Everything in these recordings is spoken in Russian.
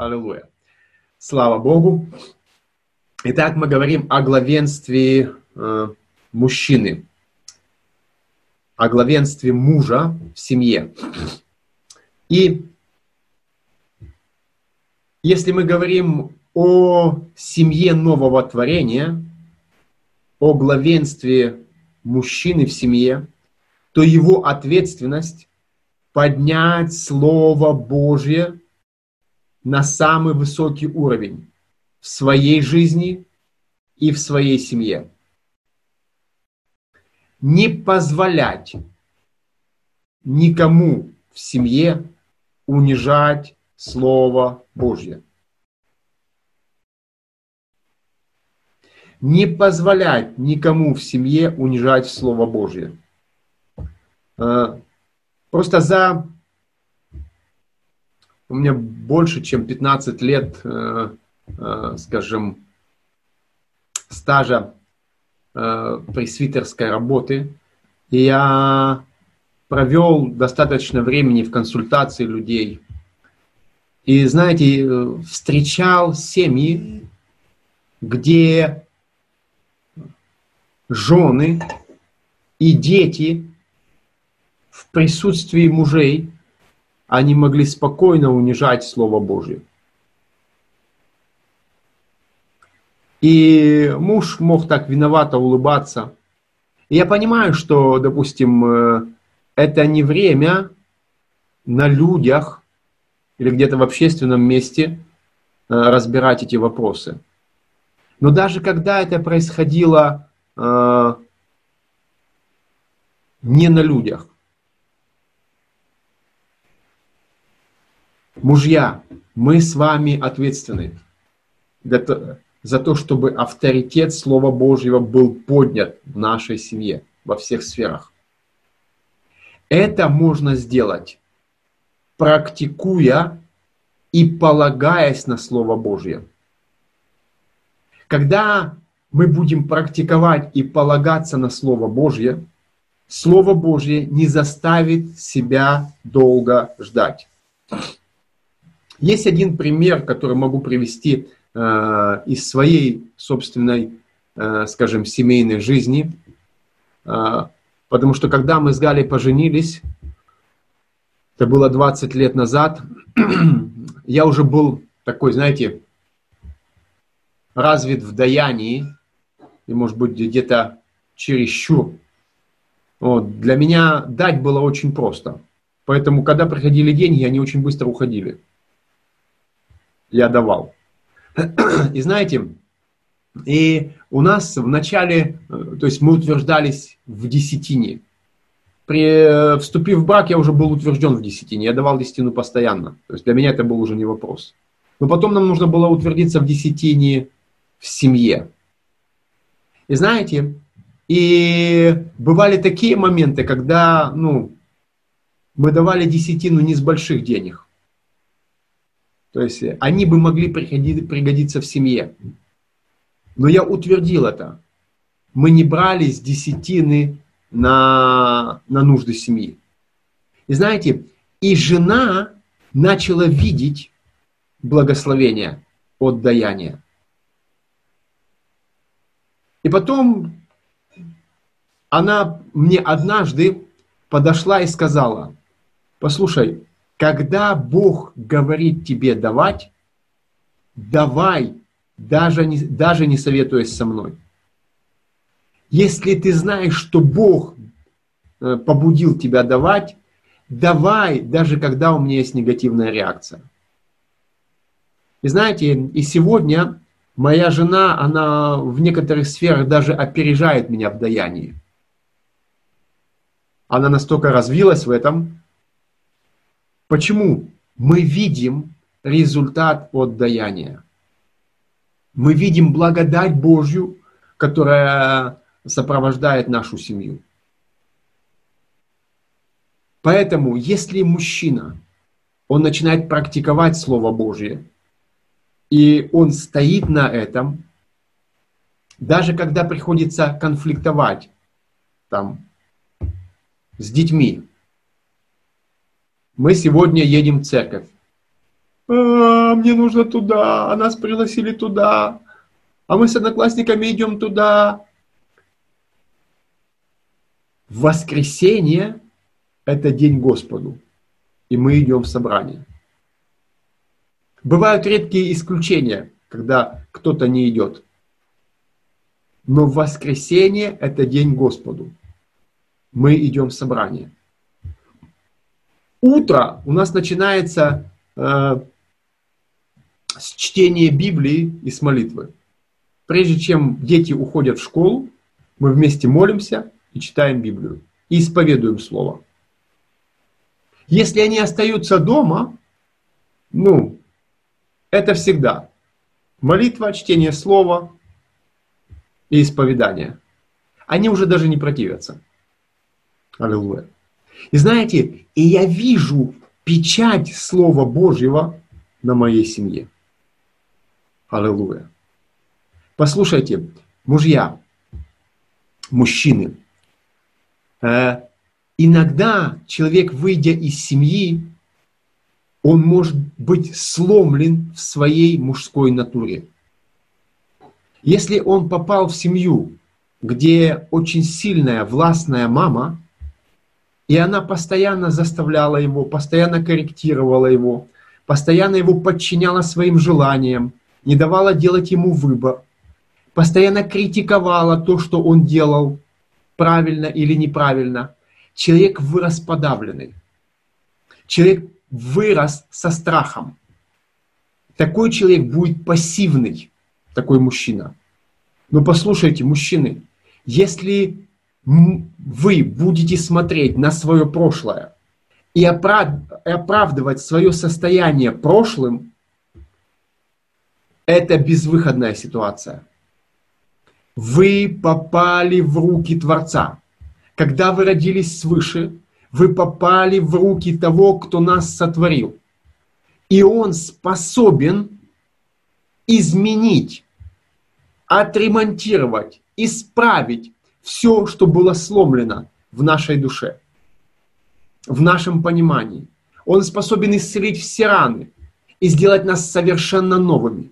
Аллилуйя. Слава Богу. Итак, мы говорим о главенстве мужчины, о главенстве мужа в семье. И если мы говорим о семье нового творения, о главенстве мужчины в семье, то его ответственность поднять Слово Божье на самый высокий уровень в своей жизни и в своей семье. Не позволять никому в семье унижать Слово Божье. Не позволять никому в семье унижать Слово Божье. Просто у меня больше, чем 15 лет, скажем, стажа пресвитерской работы. И я провел достаточно времени в консультации людей. И, знаете, встречал семьи, где жены и дети в присутствии мужей, они могли спокойно унижать Слово Божье. И муж мог так виновато улыбаться. И я понимаю, что, допустим, это не время на людях или где-то в общественном месте разбирать эти вопросы. Но даже когда это происходило не на людях, мужья, мы с вами ответственны за то, чтобы авторитет Слова Божьего был поднят в нашей семье, во всех сферах. Это можно сделать, практикуя и полагаясь на Слово Божье. Когда мы будем практиковать и полагаться на Слово Божье, Слово Божье не заставит себя долго ждать. Есть один пример, который могу привести из своей собственной, скажем, семейной жизни. Потому что когда мы с Галей поженились, это было 20 лет назад, я уже был такой, знаете, развит в даянии, и, может быть, где-то чересчур. Вот. Для меня дать было очень просто. Поэтому, когда приходили деньги, они очень быстро уходили. Я давал. И знаете, и у нас в начале, то есть мы утверждались в десятине. Вступив в брак, я уже был утвержден в десятине. Я давал десятину постоянно. То есть для меня это был уже не вопрос. Но потом нам нужно было утвердиться в десятине в семье. И знаете, и бывали такие моменты, когда мы давали десятину не с больших денег. То есть они бы могли пригодиться в семье. Но я утвердил это. Мы не брали с десятины на нужды семьи. И знаете, и жена начала видеть благословение от даяния. И потом она мне однажды подошла и сказала: послушай, когда Бог говорит тебе давать, давай, даже не советуясь со мной. Если ты знаешь, что Бог побудил тебя давать, давай, даже когда у меня есть негативная реакция. И знаете, и сегодня моя жена, она в некоторых сферах даже опережает меня в даянии. Она настолько развилась в этом. Почему? Мы видим результат от даяния. Мы видим благодать Божью, которая сопровождает нашу семью. Поэтому, если мужчина, он начинает практиковать Слово Божье, и он стоит на этом, даже когда приходится конфликтовать с детьми. Мы сегодня едем в церковь. Мне нужно туда, а нас пригласили туда, а мы с одноклассниками идем туда. Воскресенье – это день Господу, и мы идем в собрание. Бывают редкие исключения, когда кто-то не идет. Но воскресенье – это день Господу. Мы идем в собрание. Утро у нас начинается с чтения Библии и с молитвы. Прежде чем дети уходят в школу, мы вместе молимся и читаем Библию. И исповедуем Слово. Если они остаются дома, это всегда молитва, чтение Слова и исповедание. Они уже даже не противятся. Аллилуйя. И знаете, и я вижу печать Слова Божьего на моей семье. Аллилуйя. Послушайте, мужья, мужчины, иногда человек, выйдя из семьи, он может быть сломлен в своей мужской натуре. Если он попал в семью, где очень сильная властная мама, и она постоянно заставляла его, постоянно корректировала его, постоянно его подчиняла своим желаниям, не давала делать ему выбор, постоянно критиковала то, что он делал, правильно или неправильно, человек вырос подавленный. Человек вырос со страхом. Такой человек будет пассивный, такой мужчина. Но послушайте, мужчины, если вы будете смотреть на свое прошлое и оправдывать свое состояние прошлым, это безвыходная ситуация. Вы попали в руки Творца. Когда вы родились свыше, вы попали в руки того, кто нас сотворил. И Он способен изменить, отремонтировать, исправить все, что было сломлено в нашей душе, в нашем понимании. Он способен исцелить все раны и сделать нас совершенно новыми.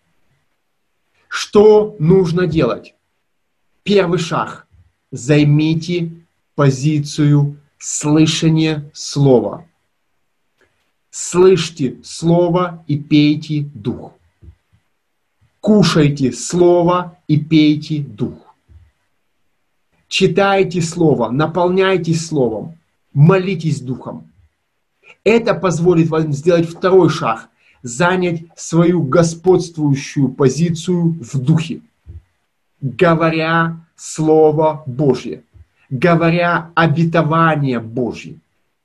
Что нужно делать? Первый шаг. Займите позицию слышания Слова. Слышьте Слово и пейте Дух. Кушайте Слово и пейте Дух. Читайте Слово, наполняйтесь Словом, молитесь Духом. Это позволит вам сделать второй шаг, занять свою господствующую позицию в Духе, говоря Слово Божье, говоря обетование Божье.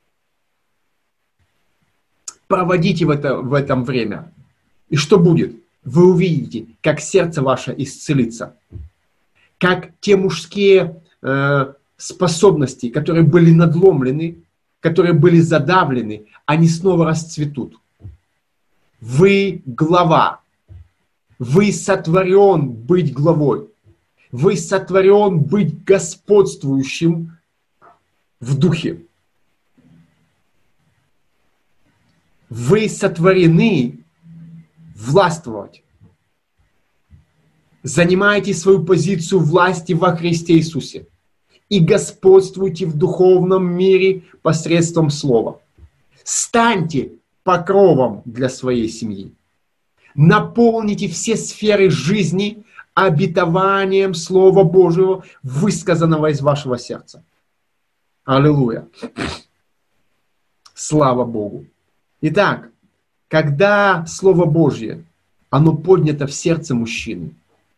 Проводите в этом время. И что будет? Вы увидите, как сердце ваше исцелится, как те мужские способности, которые были надломлены, которые были задавлены, они снова расцветут. Вы глава. Вы сотворен быть главой. Вы сотворен быть господствующим в духе. Вы сотворены властвовать. Занимайте свою позицию власти во Христе Иисусе и господствуйте в духовном мире посредством Слова. Станьте покровом для своей семьи. Наполните все сферы жизни обетованием Слова Божьего, высказанного из вашего сердца. Аллилуйя. Слава Богу. Итак, когда Слово Божье, оно поднято в сердце мужчины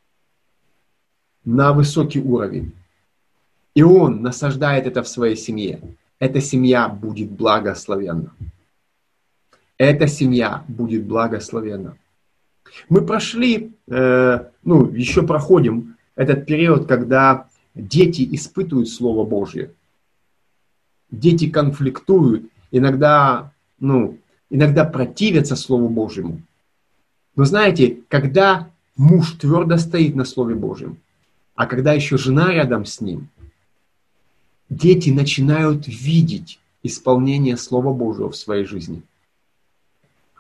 на высокий уровень, и он насаждает это в своей семье, эта семья будет благословенна. Эта семья будет благословенна. Мы прошли, еще проходим этот период, когда дети испытывают Слово Божье. Дети конфликтуют, иногда противятся Слову Божьему. Но знаете, когда муж твердо стоит на Слове Божьем, а когда еще жена рядом с ним, дети начинают видеть исполнение Слова Божьего в своей жизни.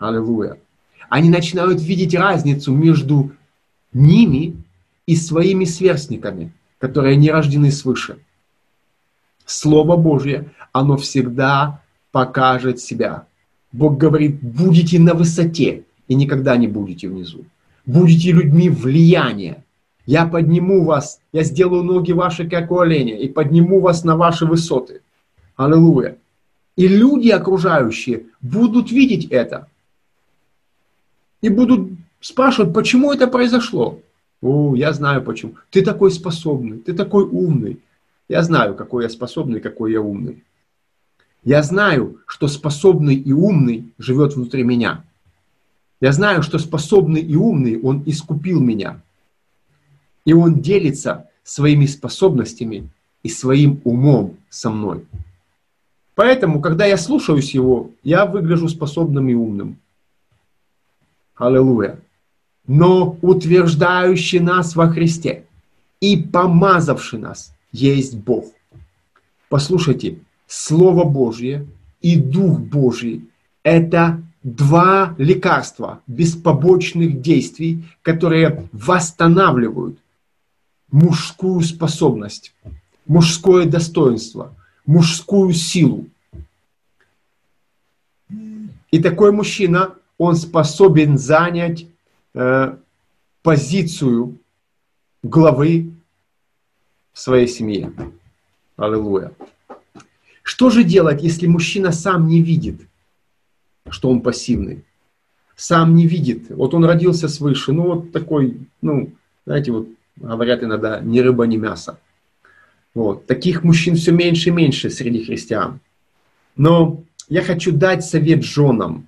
Аллилуйя. Они начинают видеть разницу между ними и своими сверстниками, которые не рождены свыше. Слово Божье, оно всегда покажет себя. Бог говорит, будете на высоте и никогда не будете внизу. Будете людьми влияния. Я подниму вас, я сделаю ноги ваши, как у оленя, и подниму вас на ваши высоты. Аллилуйя. И люди окружающие будут видеть это. И будут спрашивать, почему это произошло. О, я знаю почему. Ты такой способный, ты такой умный. Я знаю, какой я способный, какой я умный. Я знаю, что способный и умный живет внутри меня. Я знаю, что способный и умный, он искупил меня. И он делится своими способностями и своим умом со мной. Поэтому, когда я слушаюсь его, я выгляжу способным и умным. Аллилуйя. Но утверждающий нас во Христе и помазавший нас есть Бог. Послушайте, Слово Божье и Дух Божий – это два лекарства без побочных действий, которые восстанавливают мужскую способность, мужское достоинство, мужскую силу. И такой мужчина, он способен занять позицию главы в своей семье. Аллилуйя. Что же делать, если мужчина сам не видит, что он пассивный? Сам не видит. Вот он родился свыше, ну вот такой, ну, знаете, вот говорят иногда, ни рыба, ни мясо. Вот. Таких мужчин все меньше и меньше среди христиан. Но я хочу дать совет женам.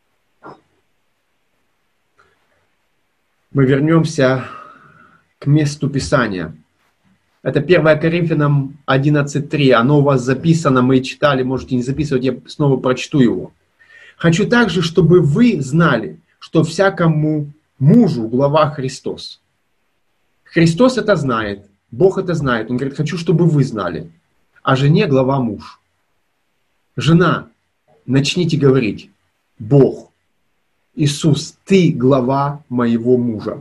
Мы вернемся к месту Писания. Это 1 Коринфянам 11:3. Оно у вас записано, мы читали, можете не записывать, я снова прочту его. Хочу также, чтобы вы знали, что всякому мужу глава Христос. Христос это знает, Бог это знает. Он говорит, хочу, чтобы вы знали. А жене глава муж. Жена, начните говорить, Бог, Иисус, ты глава моего мужа.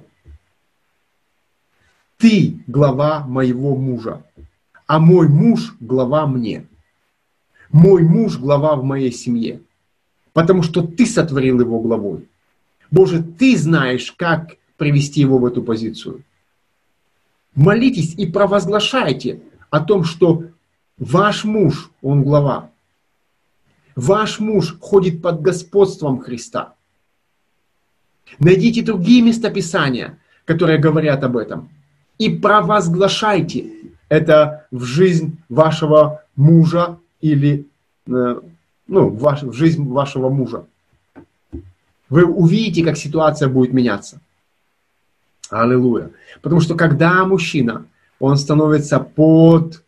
Ты глава моего мужа, а мой муж глава мне. Мой муж глава в моей семье, потому что ты сотворил его главой. Боже, ты знаешь, как привести его в эту позицию. Молитесь и провозглашайте о том, что ваш муж, он глава. Ваш муж ходит под господством Христа. Найдите другие местописания, которые говорят об этом. И провозглашайте это в жизнь вашего мужа или в жизнь вашего мужа. Вы увидите, как ситуация будет меняться. Аллилуйя. Потому что когда мужчина, он становится под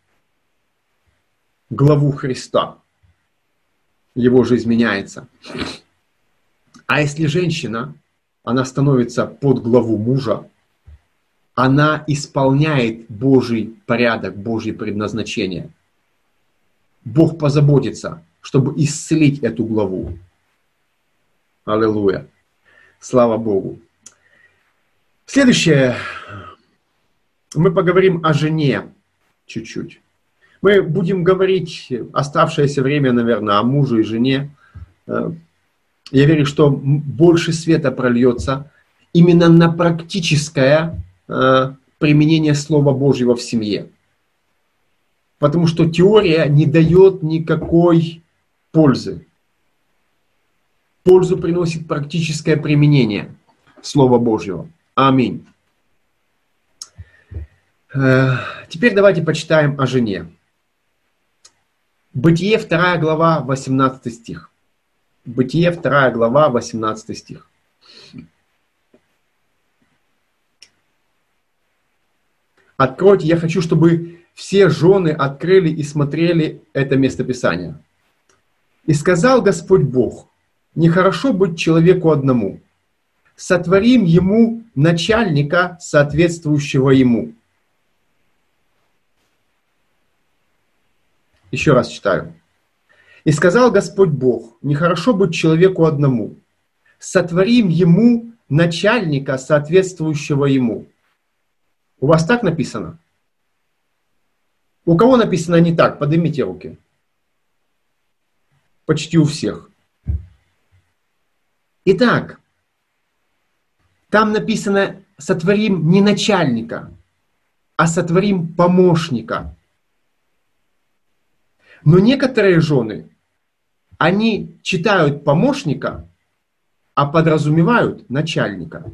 главу Христа, его жизнь меняется. А если женщина, она становится под главу мужа, она исполняет Божий порядок, Божье предназначение. Бог позаботится, чтобы исцелить эту главу. Аллилуйя. Слава Богу. Следующее. Мы поговорим о жене чуть-чуть. Мы будем говорить оставшееся время, наверное, о муже и жене. Я верю, что больше света прольется именно на практическое применение Слова Божьего в семье. Потому что теория не дает никакой пользы. Пользу приносит практическое применение Слова Божьего. Аминь. Теперь давайте почитаем о жене. Бытие 2 глава, 18 стих. Бытие 2 глава, 18 стих. Откройте, я хочу, чтобы все жены открыли и смотрели это местописание. «И сказал Господь Бог, нехорошо быть человеку одному. Сотворим ему начальника, соответствующего ему». Еще раз читаю. «И сказал Господь Бог, нехорошо быть человеку одному. сотворим ему начальника, соответствующего ему. У вас так написано? У кого написано не так? Поднимите руки. Почти у всех. Итак, там написано, сотворим не начальника, а сотворим помощника. Но некоторые жены, они читают помощника, а подразумевают начальника.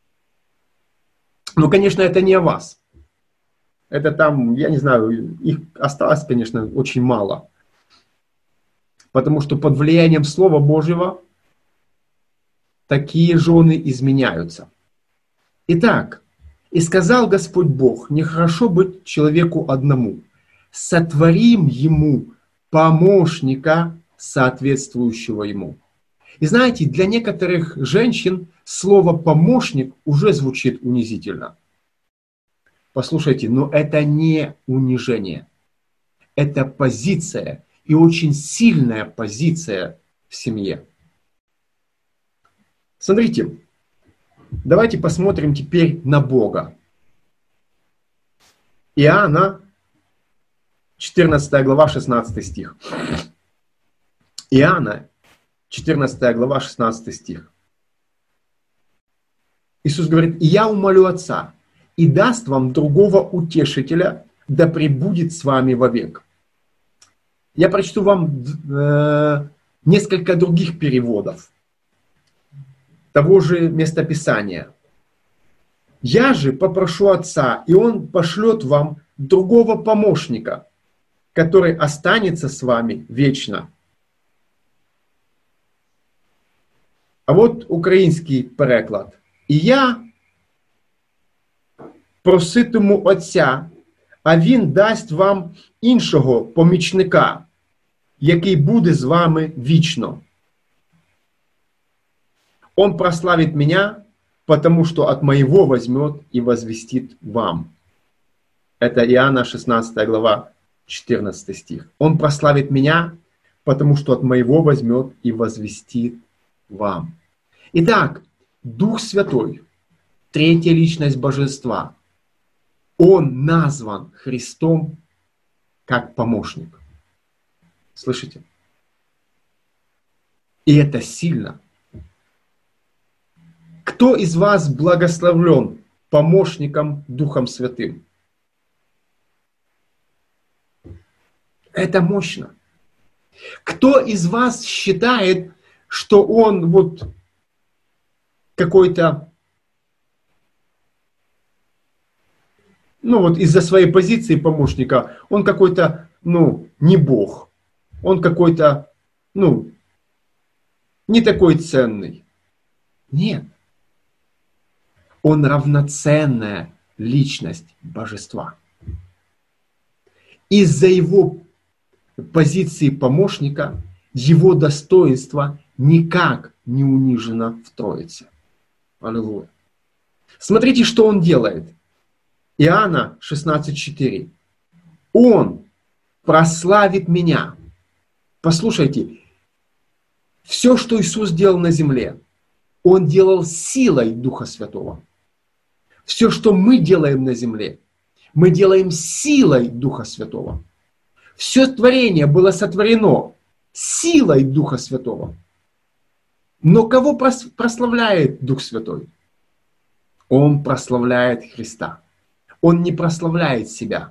Ну, конечно, это не о вас. Это там, я не знаю, их осталось, конечно, очень мало. Потому что под влиянием Слова Божьего такие жены изменяются. Итак, и сказал Господь Бог, нехорошо быть человеку одному. Сотворим ему помощника, соответствующего ему. И знаете, для некоторых женщин слово «помощник» уже звучит унизительно. Послушайте, но это не унижение. Это позиция, и очень сильная позиция в семье. Смотрите, давайте посмотрим теперь на Бога. Иоанна, 14 глава, 16 стих. Иоанна, 14 глава, 16 стих. Иисус говорит, «И я умолю Отца, и даст вам другого утешителя, да пребудет с вами вовек». Я прочту вам несколько других переводов того же местописания. «Я же попрошу Отца, и Он пошлет вам другого помощника, который останется с вами вечно». А вот український переклад. «І я проситиму Отця, а Він дасть вам іншого помічника, який буде з вами вічно. Он прославит меня, потому что от моего возьмет и возвестит вам». Это Иоанна 16 глава, 14 стих. «Он прославит меня, потому что от моего возьмет и возвестит вам». Итак, Дух Святой, третья личность Божества, Он назван Христом как помощник. Слышите? И это сильно. Кто из вас благословлен помощником Духом Святым? Это мощно. Кто из вас считает, что он вот какой-то, ну вот из-за своей позиции помощника, он какой-то, не Бог. Он какой-то, не такой ценный. Нет. Он равноценная личность Божества. Из-за его позиции помощника его достоинство никак не унижено в Троице. Аллилуйя. Смотрите, что он делает. Иоанна 16:4. Он прославит меня. Послушайте, все, что Иисус делал на земле, Он делал силой Духа Святого. Все, что мы делаем на земле, мы делаем силой Духа Святого. Все творение было сотворено силой Духа Святого. Но кого прославляет Дух Святой? Он прославляет Христа. Он не прославляет себя.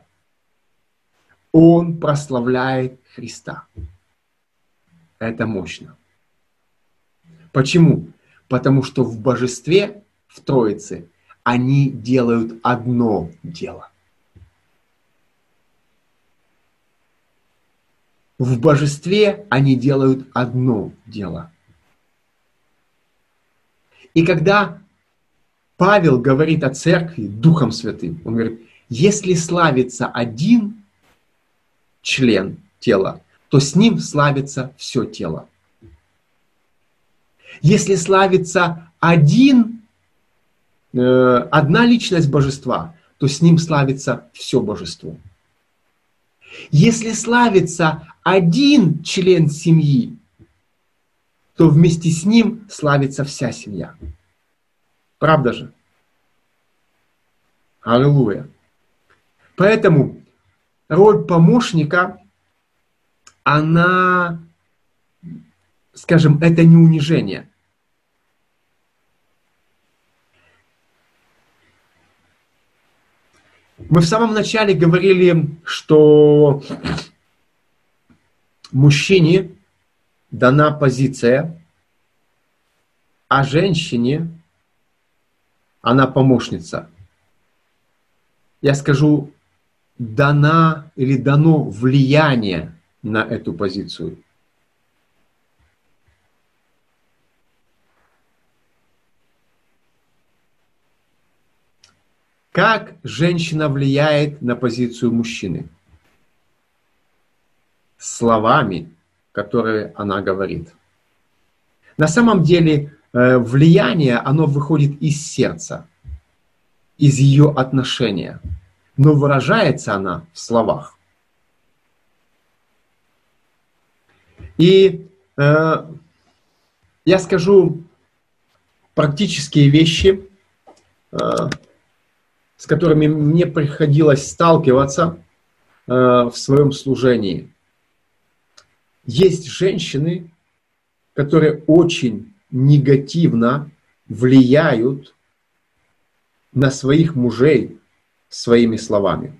Он прославляет Христа. Это мощно. Почему? Потому что в Божестве, в Троице, они делают одно дело. В Божестве они делают одно дело. И когда Павел говорит о церкви Духом Святым, он говорит, если славится один член тела, то с ним славится все тело. Если славится одна личность Божества, то с ним славится все Божество. Если славится один член семьи, то вместе с ним славится вся семья. Правда же? Аллилуйя. Поэтому роль помощника, она, скажем, это не унижение. Мы в самом начале говорили, что мужчине дана позиция, а женщине она помощница. Я скажу, дана или дано влияние на эту позицию. Как женщина влияет на позицию мужчины? Словами, которые она говорит. На самом деле влияние, оно выходит из сердца, из ее отношения, но выражается она в словах. И я скажу практические вещи, с которыми мне приходилось сталкиваться в своем служении. Есть женщины, которые очень негативно влияют на своих мужей своими словами.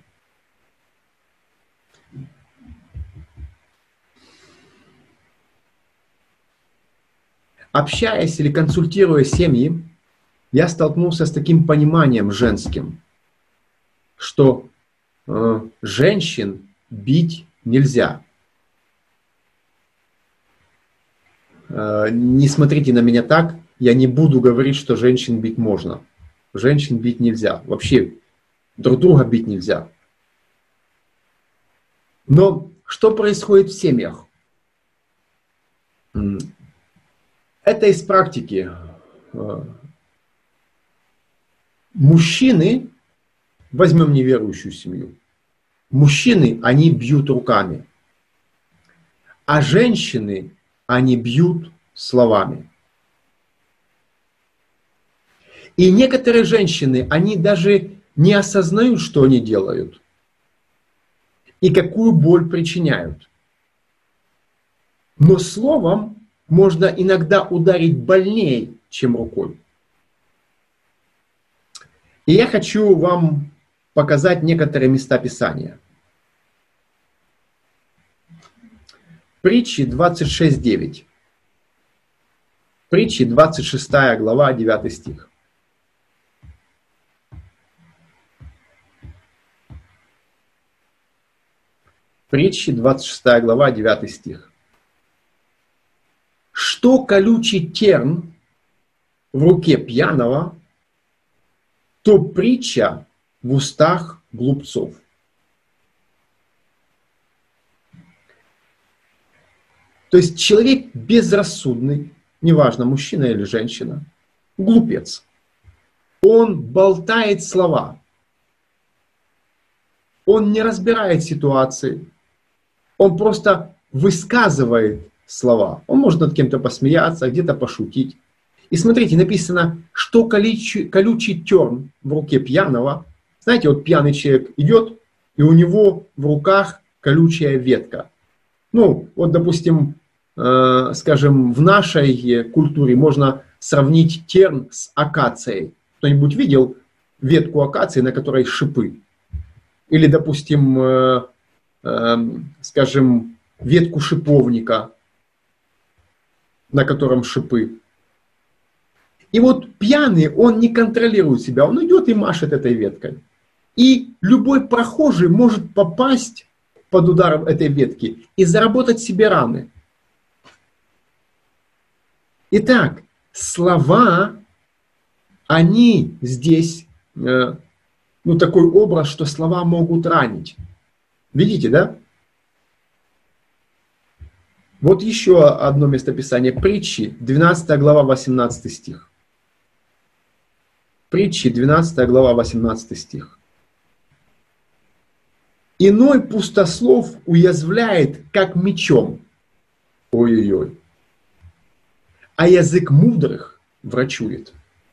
Общаясь или консультируя семьи, я столкнулся с таким пониманием женским, что женщин бить нельзя. Не смотрите на меня так, я не буду говорить, что женщин бить можно. Женщин бить нельзя. Вообще друг друга бить нельзя. Но что происходит в семьях? Это из практики. Мужчины, возьмем неверующую семью, мужчины, они бьют руками, а женщины, они бьют словами. И некоторые женщины, они даже не осознают, что они делают и какую боль причиняют. Но словом можно иногда ударить больнее, чем рукой. И я хочу вам показать некоторые места Писания. Притчи 26:9. Притчи 26 глава, 9 стих. Притчи 26 глава, 9 стих. Что колючий терн в руке пьяного, то притча в устах глупцов. То есть человек безрассудный, неважно, мужчина или женщина, глупец. Он болтает слова. Он не разбирает ситуации. Он просто высказывает слова. Он может над кем-то посмеяться, где-то пошутить. И смотрите, написано, что колючий терн в руке пьяного. Знаете, вот пьяный человек идет, и у него в руках колючая ветка. Ну, вот, допустим, скажем, в нашей культуре можно сравнить терн с акацией. Кто-нибудь видел ветку акации, на которой шипы? Или, допустим, скажем, ветку шиповника, на котором шипы. И вот пьяный, он не контролирует себя, он идет и машет этой веткой. И любой прохожий может попасть под ударом этой ветки и заработать себе раны. Итак, слова, они здесь, такой образ, что слова могут ранить. Видите, да? Вот еще одно местописание. Притчи, 12 глава, 18 стих. Притчи, 12 глава, 18 стих. Иной пустослов уязвляет, как мечом. Ой-ой-ой. а язык мудрых врачует.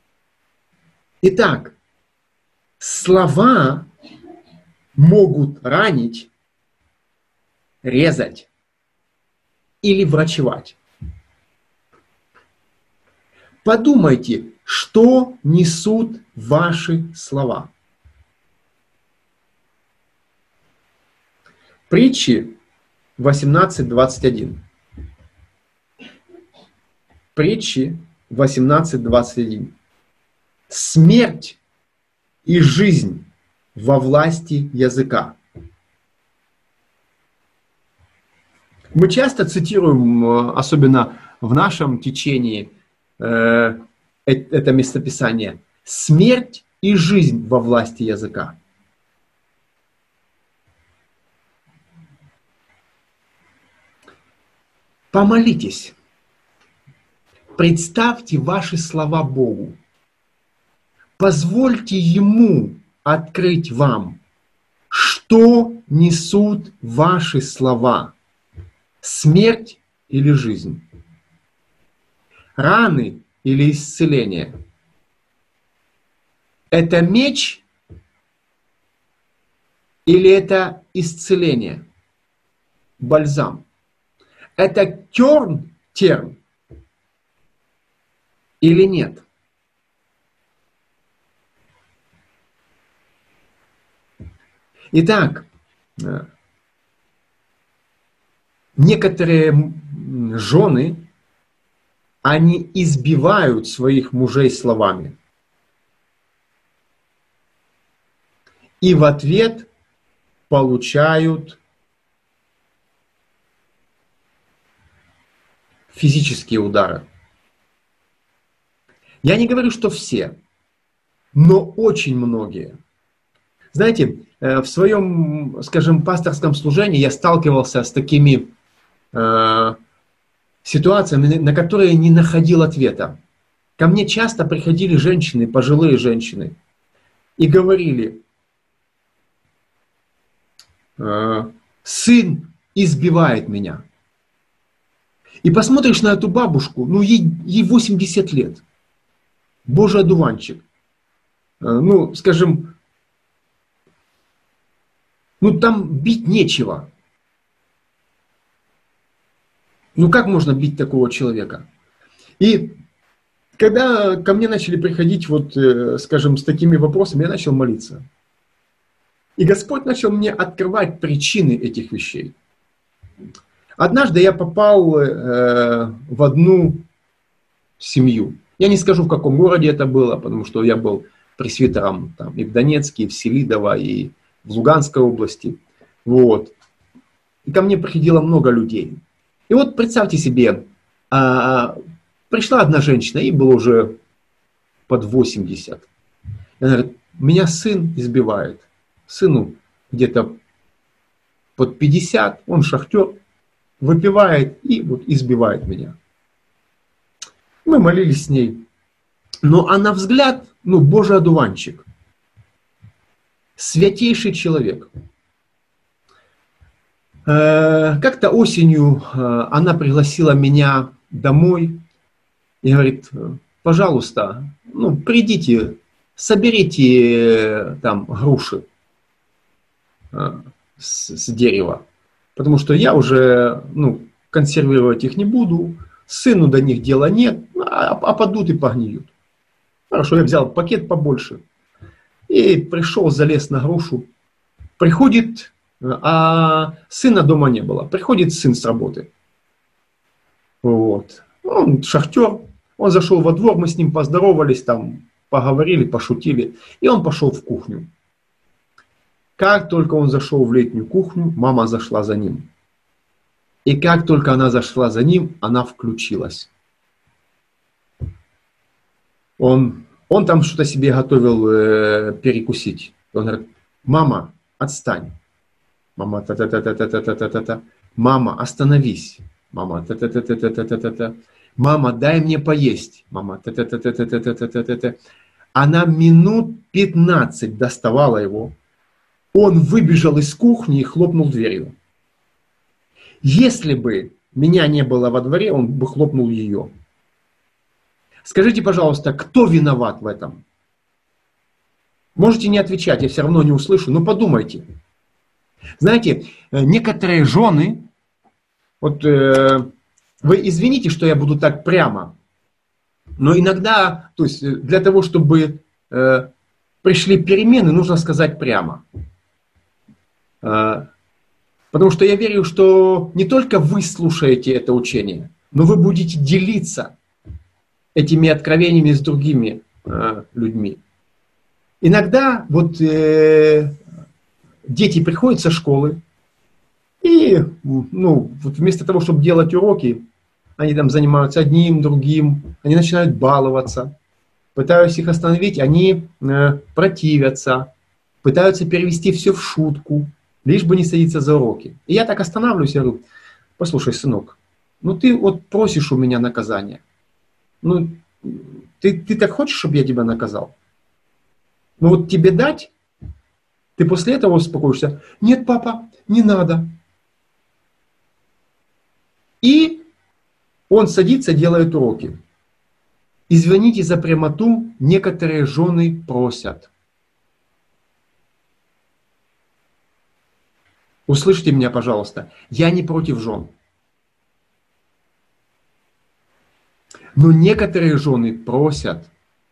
Итак, слова могут ранить, резать или врачевать. Подумайте, что несут ваши слова. Притчи 18:21. Притчи 18:21. Смерть и жизнь во власти языка. Мы часто цитируем, особенно в нашем течении, это местописание. Смерть и жизнь во власти языка. Помолитесь. Представьте ваши слова Богу. Позвольте Ему открыть вам, что несут ваши слова. Смерть или жизнь? Раны или исцеление? Это меч или это исцеление? Бальзам. Это терн или нет? Итак, некоторые жены, они избивают своих мужей словами. И в ответ получают физические удары. Я не говорю, что все, но очень многие. Знаете, в своем, скажем, пасторском служении я сталкивался с такими ситуациями, на которые не находил ответа. Ко мне часто приходили женщины, пожилые женщины, и говорили: сын избивает меня. И посмотришь на эту бабушку, ну ей 80 лет. Божий одуванчик. Ну, скажем, ну там бить нечего. Ну как можно бить такого человека? И когда ко мне начали приходить, вот, скажем, с такими вопросами, я начал молиться. И Господь начал мне открывать причины этих вещей. Однажды я попал в одну семью. Я не скажу, в каком городе это было, потому что я был пресвитером там, и в Донецке, и в Селидово, и в Луганской области. Вот. И ко мне приходило много людей. И вот представьте себе, пришла одна женщина, ей было уже под 80. Она говорит: меня сын избивает. Сыну где-то под 50, он шахтер, выпивает и вот избивает меня. Мы молились с ней. Но на взгляд, Божий одуванчик. Святейший человек. Как-то осенью она пригласила меня домой и говорит: пожалуйста, придите, соберите там груши с дерева. Потому что я уже консервировать их не буду, сыну до них дела нет, а падут и погниют. Хорошо, я взял пакет побольше и пришел, залез на грушу. Приходит, а сына дома не было. Приходит сын с работы. Вот. Он шахтер, он зашел во двор, мы с ним поздоровались, там поговорили, пошутили, и он пошел в кухню. Как только он зашел в летнюю кухню, мама зашла за ним. И как только она зашла за ним, она включилась. Он там что-то себе готовил перекусить. Он говорит: мама, отстань. Мама, та-та-та-та-та-та-та-та-та. Мама, остановись. Мама, та-та-та-та-та-та-та-та. Мама, дай мне поесть. Мама, та-та-та-та-та-та-та-та-та. Она минут 15 доставала его. Он выбежал из кухни и хлопнул дверью. Если бы меня не было во дворе, он бы хлопнул ее. Скажите, пожалуйста, кто виноват в этом? Можете не отвечать, я все равно не услышу, но подумайте. Знаете, некоторые жены, вот вы извините, что я буду так прямо, но иногда, то есть для того, чтобы пришли перемены, нужно сказать прямо. Потому что я верю, что не только вы слушаете это учение, но вы будете делиться этими откровениями с другими людьми. Иногда вот дети приходят со школы, и ну, вот вместо того, чтобы делать уроки, они там занимаются одним, другим, они начинают баловаться. Пытаюсь их остановить, они противятся, пытаются перевести все в шутку, лишь бы не садиться за уроки. И я так останавливаюсь и говорю: послушай, сынок, ну ты вот просишь у меня наказания. Ну, ты так хочешь, чтобы я тебя наказал? Ну вот тебе дать, ты после этого успокоишься. Нет, папа, не надо. И он садится, делает уроки. Извините за прямоту, некоторые жены просят. Услышьте меня, пожалуйста. Я не против жен. Но некоторые жены просят.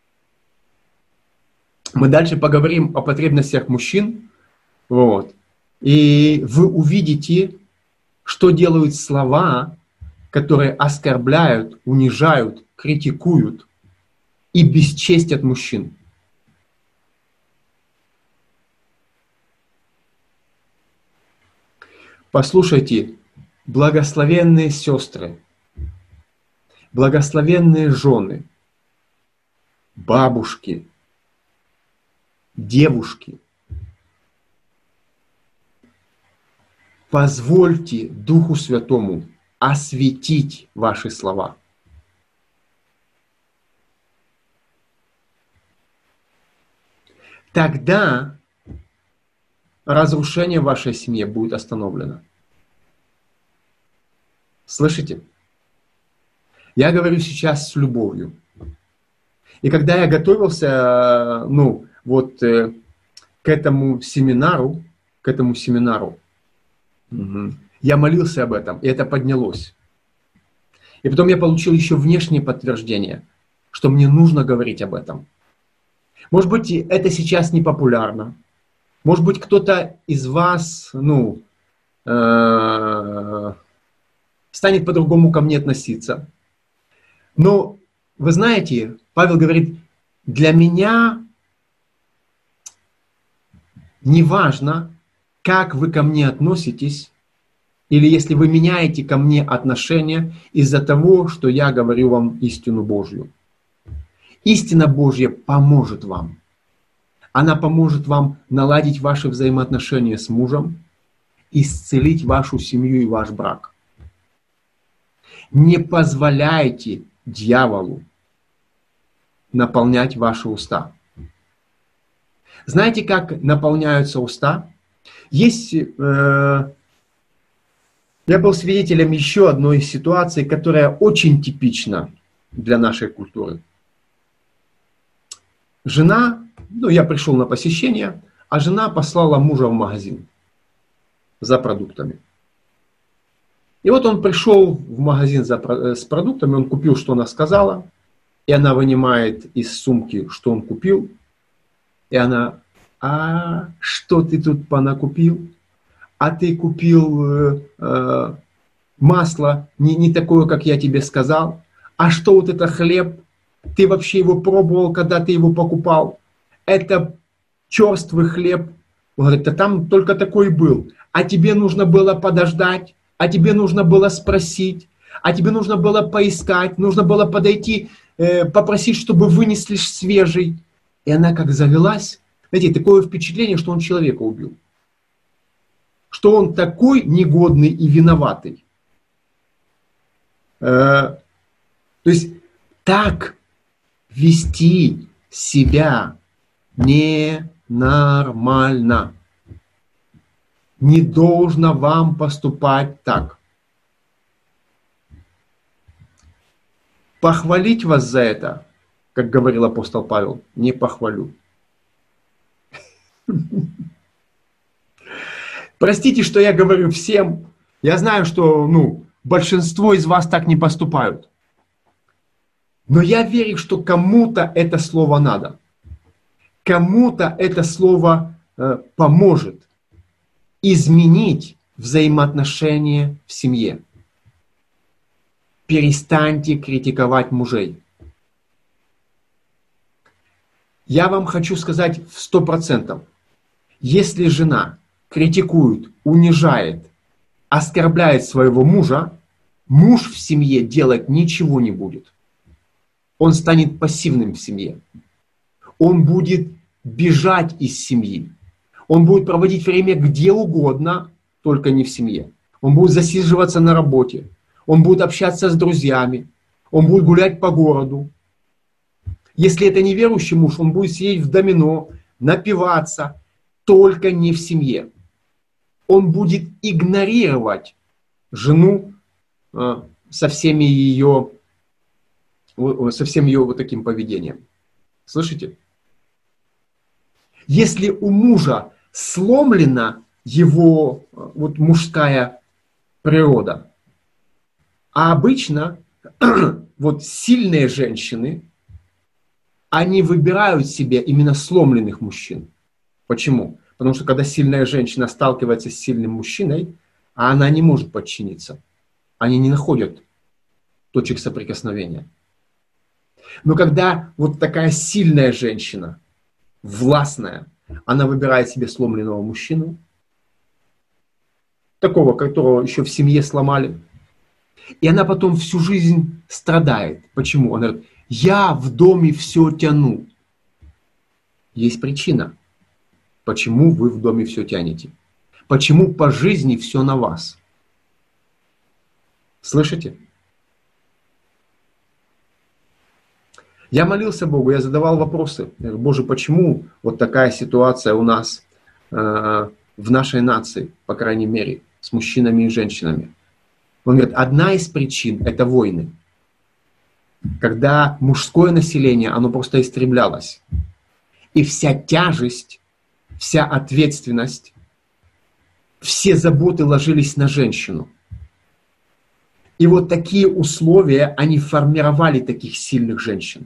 Мы дальше поговорим о потребностях мужчин. Вот. И вы увидите, что делают слова, которые оскорбляют, унижают, критикуют и бесчестят мужчин. Послушайте, благословенные сестры, благословенные жены, бабушки, девушки, позвольте Духу Святому осветить ваши слова. Тогда разрушение в вашей семье будет остановлено. Слышите? Я говорю сейчас с любовью. И когда я готовился, к этому семинару, я молился об этом, и это поднялось. И потом я получил еще внешнее подтверждение, что мне нужно говорить об этом. Может быть, это сейчас не популярно. Может быть, кто-то из вас, станет по-другому ко мне относиться. Но, вы знаете, Павел говорит, для меня не важно, как вы ко мне относитесь, или если вы меняете ко мне отношения из-за того, что я говорю вам истину Божью. Истина Божья поможет вам. Она поможет вам наладить ваши взаимоотношения с мужем, исцелить вашу семью и ваш брак. Не позволяйте дьяволу наполнять ваши уста. Знаете, как наполняются уста? Я был свидетелем еще одной ситуации, которая очень типична для нашей культуры. Жена, я пришел на посещение, а жена послала мужа в магазин за продуктами. И вот он пришел в магазин с продуктами, он купил, что она сказала, и она вынимает из сумки, что он купил, и она: а что ты тут понакупил? А ты купил масло не такое, как я тебе сказал? А что вот это хлеб? Ты вообще его пробовал, когда ты его покупал? Это черствый хлеб. Он говорит: да там только такой был. А тебе нужно было подождать, а тебе нужно было спросить, а тебе нужно было поискать, нужно было подойти, попросить, чтобы вынесли свежий. И она как завелась. Знаете, такое впечатление, что он человека убил. Что он такой негодный и виноватый. То есть так вести себя ненормально. Не должно вам поступать так. Похвалить вас за это, как говорил апостол Павел, не похвалю. Простите, что я говорю всем. Я знаю, что большинство из вас так не поступают. Но я верю, что кому-то это слово надо. Кому-то это слово поможет изменить взаимоотношения в семье. Перестаньте критиковать мужей. Я вам хочу сказать в 100%. Если жена критикует, унижает, оскорбляет своего мужа, муж в семье делать ничего не будет. Он станет пассивным в семье. Он будет бежать из семьи. Он будет проводить время где угодно, только не в семье. Он будет засиживаться на работе. Он будет общаться с друзьями. Он будет гулять по городу. Если это неверующий муж, он будет сидеть в домино, напиваться, только не в семье. Он будет игнорировать жену со всем ее вот таким поведением. Слышите? Если у мужа сломлена его мужская природа, а обычно сильные женщины, они выбирают себе именно сломленных мужчин. Почему? Потому что когда сильная женщина сталкивается с сильным мужчиной, она не может подчиниться. Они не находят точек соприкосновения. Но когда такая сильная женщина, властная, она выбирает себе сломленного мужчину, такого, которого еще в семье сломали, и она потом всю жизнь страдает. Почему? Она говорит, я в доме все тяну. Есть причина, почему вы в доме все тянете. Почему по жизни все на вас. Слышите? Я молился Богу, я задавал вопросы. Я говорю, Боже, почему такая ситуация у нас в нашей нации, по крайней мере, с мужчинами и женщинами? Он говорит, одна из причин – это войны. Когда мужское население, оно просто истреблялось. И вся тяжесть, вся ответственность, все заботы ложились на женщину. И такие условия, они формировали таких сильных женщин.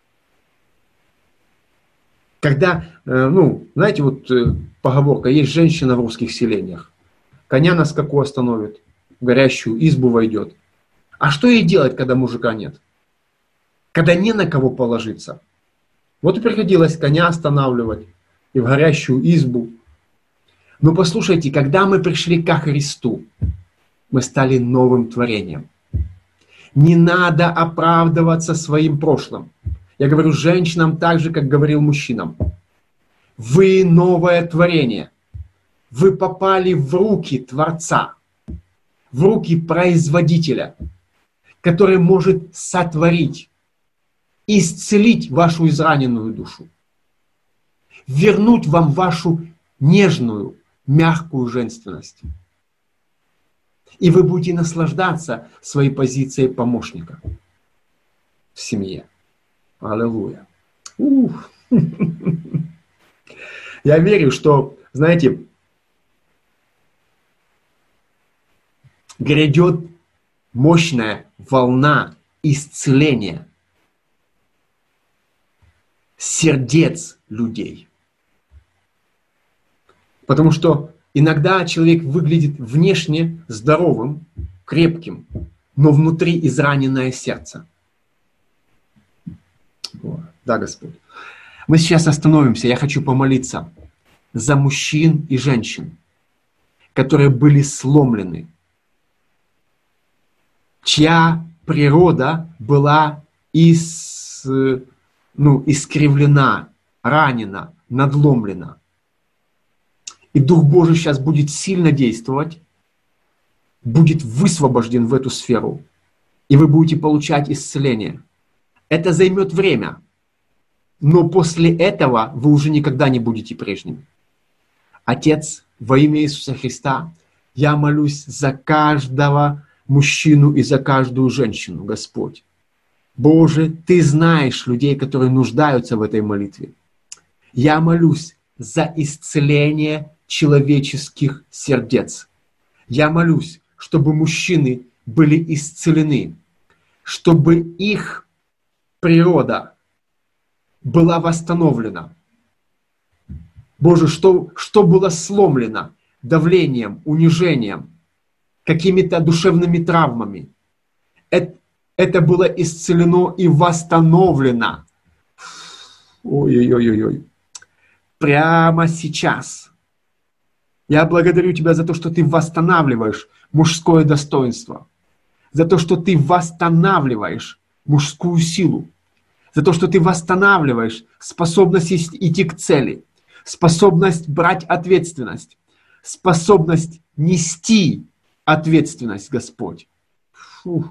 Когда, знаете, поговорка, есть женщина в русских селениях. Коня на скаку остановит, в горящую избу войдет. А что ей делать, когда мужика нет? Когда не на кого положиться. И приходилось коня останавливать и в горящую избу. Но послушайте, когда мы пришли ко Христу, мы стали новым творением. Не надо оправдываться своим прошлым. Я говорю женщинам так же, как говорил мужчинам. Вы новое творение. Вы попали в руки Творца, в руки Производителя, который может сотворить, исцелить вашу израненную душу, вернуть вам вашу нежную, мягкую женственность. И вы будете наслаждаться своей позицией помощника в семье. Аллилуйя. Я верю, что, знаете, грядет мощная волна исцеления сердец людей. Потому что иногда человек выглядит внешне здоровым, крепким, но внутри израненное сердце. Да, Господь. Мы сейчас остановимся. Я хочу помолиться за мужчин и женщин, которые были сломлены, чья природа была искривлена, ранена, надломлена. И Дух Божий сейчас будет сильно действовать, будет высвобожден в эту сферу, и вы будете получать исцеление. Это займет время, но после этого вы уже никогда не будете прежними. Отец, во имя Иисуса Христа, я молюсь за каждого мужчину и за каждую женщину, Господь. Боже, Ты знаешь людей, которые нуждаются в этой молитве. Я молюсь за исцеление человеческих сердец. Я молюсь, чтобы мужчины были исцелены, чтобы их природа была восстановлена. Боже, что было сломлено давлением, унижением, какими-то душевными травмами. Это было исцелено и восстановлено. Ой-ой-ой-ой. Прямо сейчас. Я благодарю Тебя за то, что Ты восстанавливаешь мужское достоинство, за то, что Ты восстанавливаешь мужскую силу, за то, что Ты восстанавливаешь способность идти к цели, способность брать ответственность, способность нести ответственность, Господь. Фух.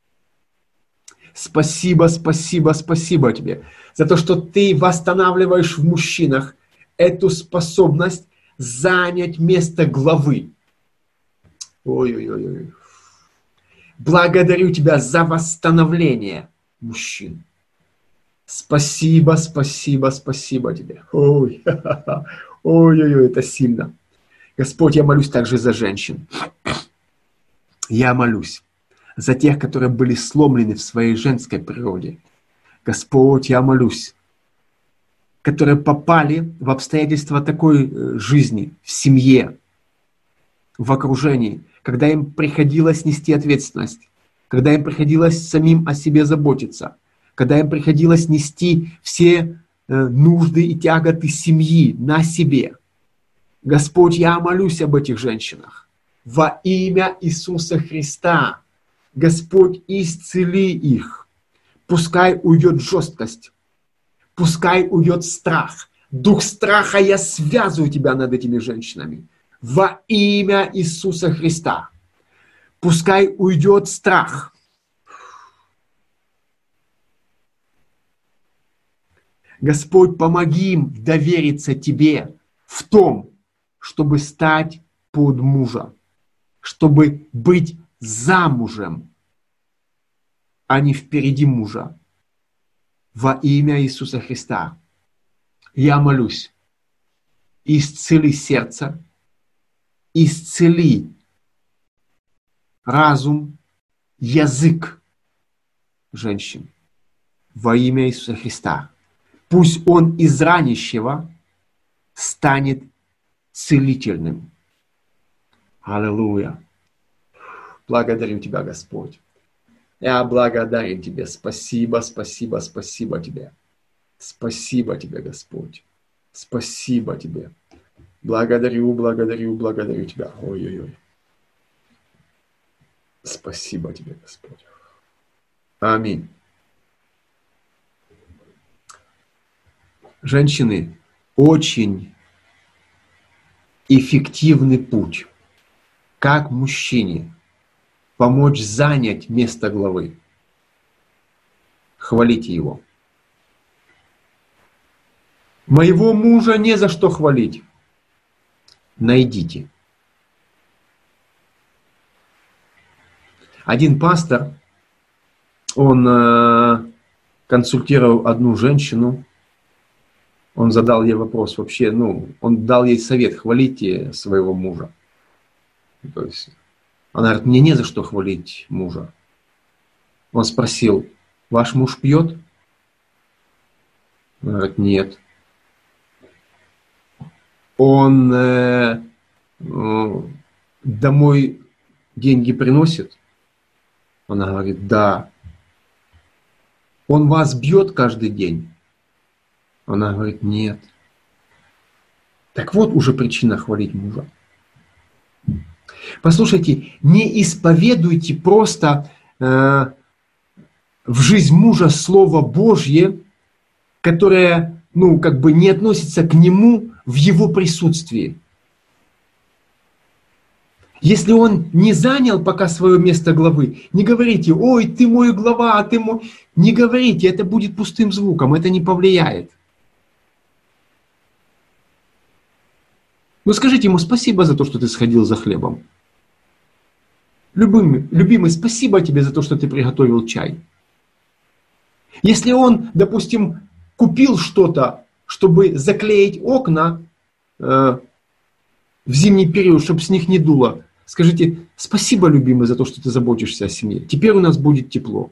Спасибо, спасибо, спасибо Тебе за то, что Ты восстанавливаешь в мужчинах эту способность занять место главы. Ой-ой-ой. Благодарю Тебя за восстановление мужчин. Спасибо, спасибо, спасибо Тебе. Ой-ой-ой, это сильно. Господь, я молюсь также за женщин. Я молюсь за тех, которые были сломлены в своей женской природе. Господь, я молюсь, которые попали в обстоятельства такой жизни, в семье, в окружении, когда им приходилось нести ответственность, когда им приходилось самим о себе заботиться, когда им приходилось нести все нужды и тяготы семьи на себе. Господь, я молюсь об этих женщинах. Во имя Иисуса Христа, Господь, исцели их. Пускай уйдет жесткость, пускай уйдет страх. Дух страха, я связываю тебя над этими женщинами. Во имя Иисуса Христа. Пускай уйдет страх. Господь, помоги им довериться Тебе в том, чтобы стать под мужа, чтобы быть замужем, а не впереди мужа. Во имя Иисуса Христа я молюсь. Исцели сердце, исцели разум, язык женщин. Во имя Иисуса Христа. Пусть он из ранящего станет целительным. Аллилуйя. Благодарю Тебя, Господь. Я благодарен Тебе. Спасибо, спасибо, спасибо Тебе. Спасибо Тебе, Господь. Спасибо Тебе. Благодарю, благодарю, благодарю Тебя. Ой-ой-ой. Спасибо Тебе, Господь. Аминь. Женщины, очень эффективный путь, как мужчине помочь занять место главы. Хвалите его. Моего мужа не за что хвалить. Найдите. Один пастор, он консультировал одну женщину, он задал ей вопрос вообще, он дал ей совет: хвалите своего мужа. То есть она говорит: мне не за что хвалить мужа. Он спросил: ваш муж пьет? Она говорит: нет. Он домой деньги приносит? Она говорит: да. Он вас бьет каждый день? Она говорит: нет. Так вот уже причина хвалить мужа. Послушайте, не исповедуйте просто в жизнь мужа Слово Божье, которое, не относится к нему в его присутствии. Если он не занял пока свое место главы, не говорите: ой, ты мой глава, а ты мой... Не говорите, это будет пустым звуком, это не повлияет. Скажите ему: спасибо за то, что ты сходил за хлебом. Любимый, спасибо тебе за то, что ты приготовил чай. Если он, допустим, купил что-то, чтобы заклеить окна в зимний период, чтобы с них не дуло, скажите: спасибо, любимый, за то, что ты заботишься о семье. Теперь у нас будет тепло.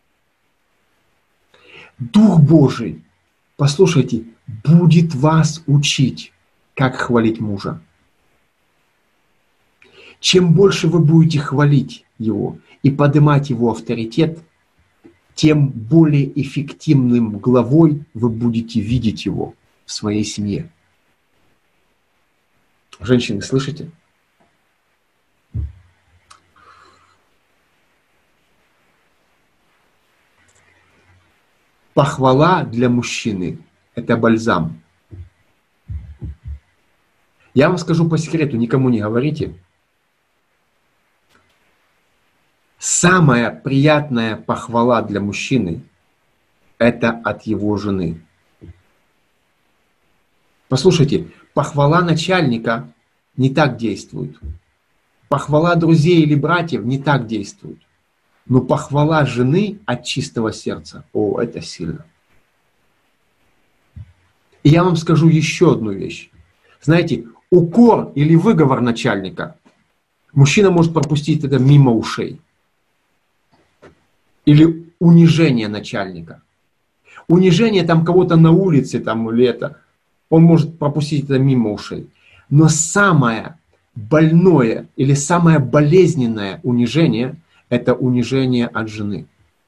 Дух Божий, послушайте, будет вас учить, как хвалить мужа. Чем больше вы будете хвалить его и поднимать его авторитет, тем более эффективным главой вы будете видеть его в своей семье. Женщины, слышите? Похвала для мужчины – это бальзам. Я вам скажу по секрету, никому не говорите. Самая приятная похвала для мужчины – это от его жены. Послушайте, похвала начальника не так действует. Похвала друзей или братьев не так действует. Но похвала жены от чистого сердца, это сильно. И я вам скажу еще одну вещь. Знаете, укор или выговор начальника, мужчина может пропустить это мимо ушей. Или унижение начальника. Унижение там кого-то на улице или это, он может пропустить это мимо ушей. Но самое больное или самое болезненное унижение – это унижение от жены.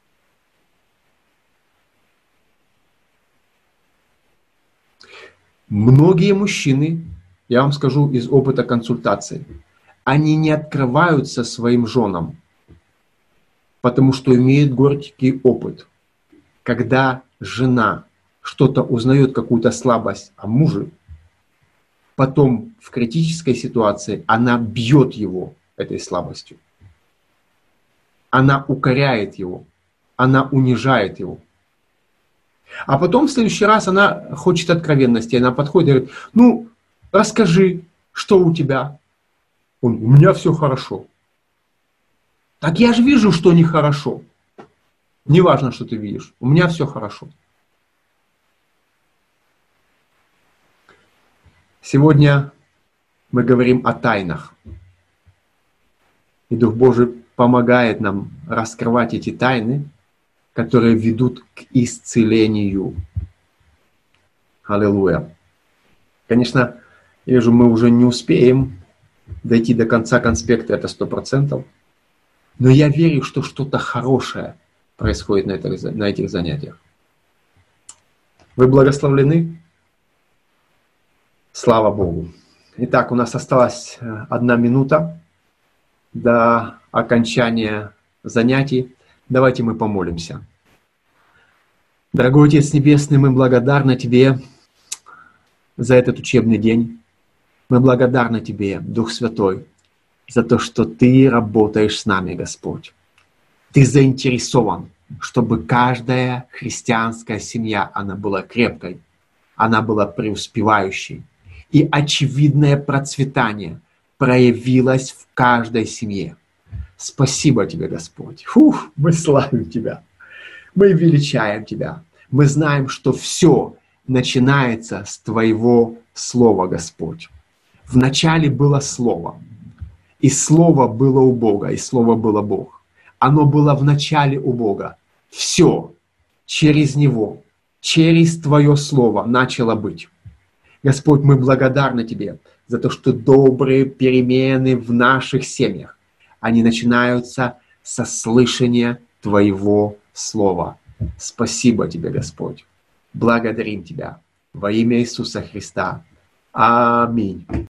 Многие мужчины, я вам скажу из опыта консультаций, они не открываются своим женам, потому что имеют горький опыт. Когда жена что-то узнает, какую-то слабость о муже, потом в критической ситуации она бьет его этой слабостью. Она укоряет его, она унижает его. А потом в следующий раз она хочет откровенности, она подходит и говорит: расскажи, что у тебя? У меня все хорошо. Так я же вижу, что нехорошо. Неважно, что ты видишь, у меня все хорошо. Сегодня мы говорим о тайнах. И Дух Божий помогает нам раскрывать эти тайны, которые ведут к исцелению. Аллилуйя. Конечно, я вижу, мы уже не успеем дойти до конца конспекта, это 100%. Но я верю, что что-то хорошее происходит на этих занятиях. Вы благословлены? Слава Богу. Итак, у нас осталась 1 минута до окончания занятий. Давайте мы помолимся. Дорогой Отец Небесный, мы благодарны Тебе за этот учебный день. Мы благодарны Тебе, Дух Святой, за то, что Ты работаешь с нами, Господь. Ты заинтересован, чтобы каждая христианская семья, она была крепкой, она была преуспевающей. И очевидное процветание проявилось в каждой семье. Спасибо Тебе, Господь. Мы славим Тебя. Мы величаем Тебя. Мы знаем, что все начинается с Твоего Слова, Господь. Вначале было Слово. И Слово было у Бога, и Слово было Бог. Оно было в начале у Бога. Все через Него, через Твое Слово начало быть. Господь, мы благодарны Тебе за то, что добрые перемены в наших семьях, они начинаются со слышания Твоего Слова. Спасибо Тебе, Господь. Благодарим Тебя во имя Иисуса Христа. Аминь.